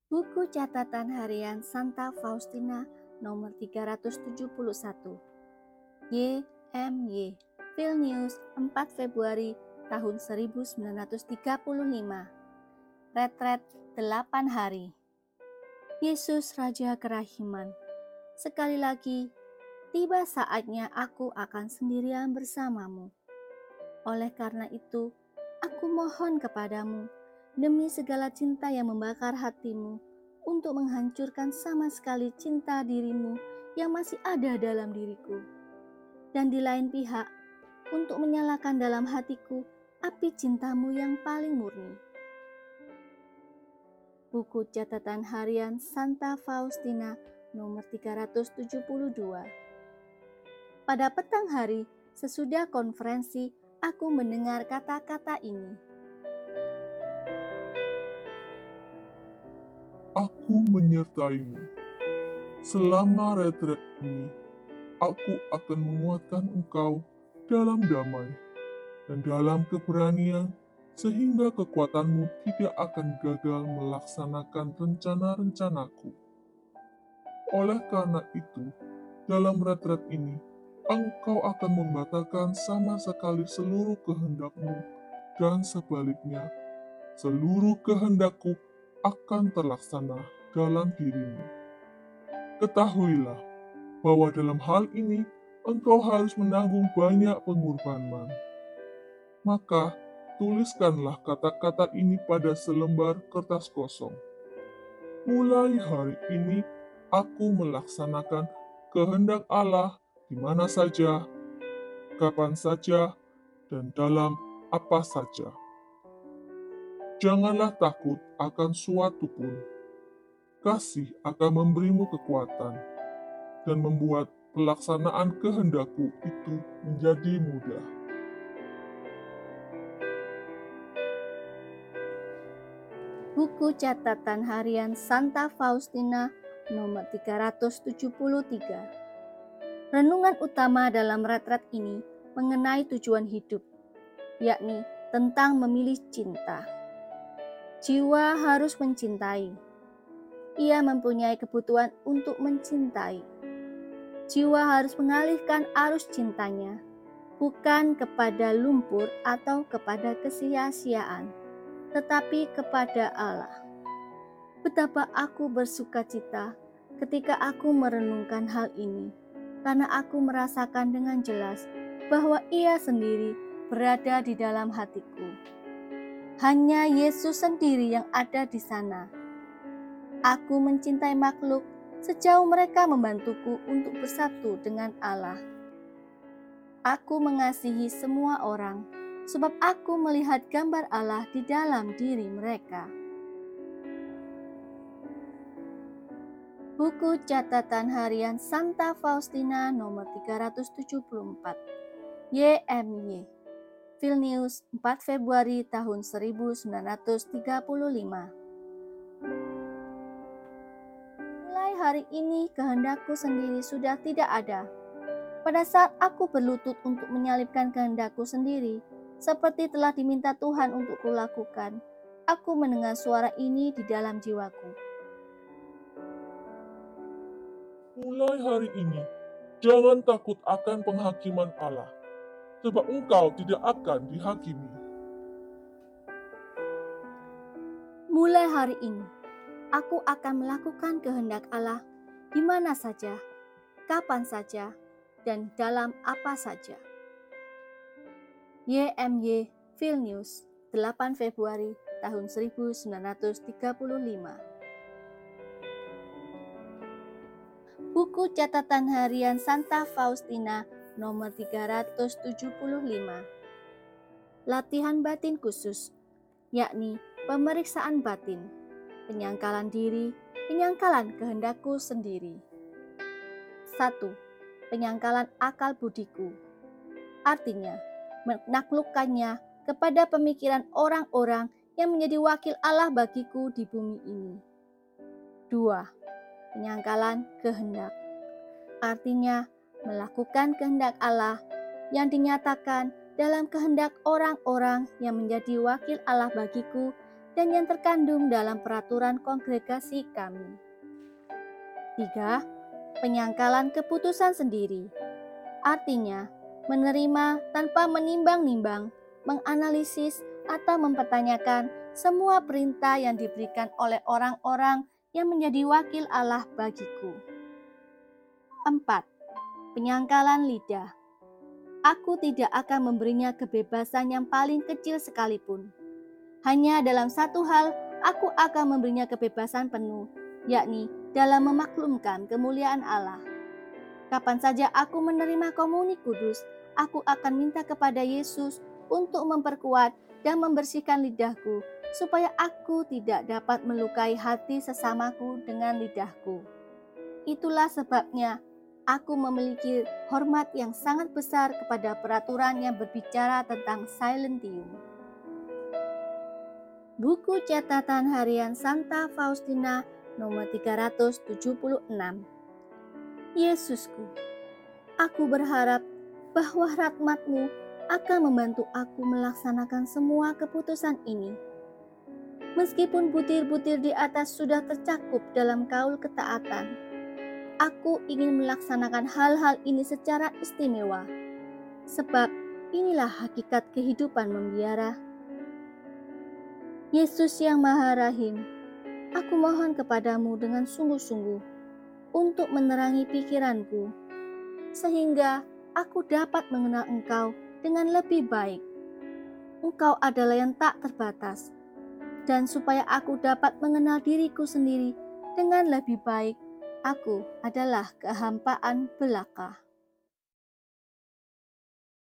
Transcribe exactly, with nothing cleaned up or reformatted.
Buku catatan harian Santa Faustina nomor tiga ratus tujuh puluh satu. Y M Y Vilnius empat Februari tahun seribu sembilan ratus tiga puluh lima. Retret delapan hari. Yesus Raja Kerahiman. Sekali lagi, tiba saatnya aku akan sendirian bersamamu. Oleh karena itu, aku mohon kepadamu, demi segala cinta yang membakar hatimu, untuk menghancurkan sama sekali cinta dirimu yang masih ada dalam diriku. Dan di lain pihak, untuk menyalakan dalam hatiku api cintamu yang paling murni. Buku catatan harian Santa Faustina nomor tiga ratus tujuh puluh dua. Pada petang hari, sesudah konferensi, aku mendengar kata-kata ini. Aku menyertaimu. Selama retret ini, aku akan menguatkan engkau dalam damai dan dalam keberanian, sehingga kekuatanmu tidak akan gagal melaksanakan rencana-rencanaku. Oleh karena itu, dalam retret ini, engkau akan membatalkan sama sekali seluruh kehendakmu, dan sebaliknya, seluruh kehendakku akan terlaksana dalam dirimu. Ketahuilah bahwa dalam hal ini engkau harus menanggung banyak pengorbanan. Maka, tuliskanlah kata-kata ini pada selembar kertas kosong. Mulai hari ini, aku melaksanakan kehendak Allah di mana saja, kapan saja, dan dalam apa saja. Janganlah takut akan suatu pun. Kasih akan memberimu kekuatan dan membuat pelaksanaan kehendakku itu menjadi mudah. Buku catatan harian Santa Faustina nomor tiga ratus tujuh puluh tiga. Renungan utama dalam retret ini mengenai tujuan hidup, yakni tentang memilih cinta. Jiwa harus mencintai. Ia mempunyai kebutuhan untuk mencintai. Jiwa harus mengalihkan arus cintanya, bukan kepada lumpur atau kepada kesia-siaan, tetapi kepada Allah. Betapa aku bersuka cita ketika aku merenungkan hal ini, karena aku merasakan dengan jelas bahwa Ia sendiri berada di dalam hatiku. Hanya Yesus sendiri yang ada di sana. Aku mencintai makhluk sejauh mereka membantuku untuk bersatu dengan Allah. Aku mengasihi semua orang, sebab aku melihat gambar Allah di dalam diri mereka. Buku catatan harian Santa Faustina nomor tiga ratus tujuh puluh empat. Y M Y Vilnius empat Februari tahun seribu sembilan ratus tiga puluh lima. Mulai hari ini kehendakku sendiri sudah tidak ada. Pada saat aku berlutut untuk menyalibkan kehendakku sendiri, seperti telah diminta Tuhan untuk kulakukan, aku mendengar suara ini di dalam jiwaku. Mulai hari ini, jangan takut akan penghakiman Allah, sebab engkau tidak akan dihakimi. Mulai hari ini, aku akan melakukan kehendak Allah di mana saja, kapan saja, dan dalam apa saja. Y M Y Vilnius delapan Februari tahun seribu sembilan ratus tiga puluh lima. Buku catatan harian Santa Faustina nomor tiga ratus tujuh puluh lima. Latihan batin khusus, yakni pemeriksaan batin, penyangkalan diri, penyangkalan kehendakku sendiri. satu. Penyangkalan akal budiku. Artinya, menaklukkannya kepada pemikiran orang-orang yang menjadi wakil Allah bagiku di bumi ini. dua. Penyangkalan kehendak. Artinya, melakukan kehendak Allah yang dinyatakan dalam kehendak orang-orang yang menjadi wakil Allah bagiku dan yang terkandung dalam peraturan kongregasi kami. Tiga. Penyangkalan keputusan sendiri. Artinya, menerima tanpa menimbang-nimbang, menganalisis, atau mempertanyakan semua perintah yang diberikan oleh orang-orang yang menjadi wakil Allah bagiku. Empat. Penyangkalan lidah. Aku tidak akan memberinya kebebasan yang paling kecil sekalipun. Hanya dalam satu hal, aku akan memberinya kebebasan penuh, yakni dalam memaklumkan kemuliaan Allah. Kapan saja aku menerima komuni kudus, aku akan minta kepada Yesus untuk memperkuat dan membersihkan lidahku, supaya aku tidak dapat melukai hati sesamaku dengan lidahku. Itulah sebabnya aku memiliki hormat yang sangat besar kepada peraturan yang berbicara tentang silentium. Buku catatan harian Santa Faustina nomor tiga ratus tujuh puluh enam. Yesusku, aku berharap bahwa rahmat-Mu akan membantu aku melaksanakan semua keputusan ini. Meskipun butir-butir di atas sudah tercakup dalam kaul ketaatan, aku ingin melaksanakan hal-hal ini secara istimewa, sebab inilah hakikat kehidupan membiara. Yesus yang Maha Rahim, aku mohon kepadamu dengan sungguh-sungguh untuk menerangi pikiranku, sehingga aku dapat mengenal Engkau dengan lebih baik. Engkau adalah yang tak terbatas, dan supaya aku dapat mengenal diriku sendiri dengan lebih baik, aku adalah kehampaan belaka.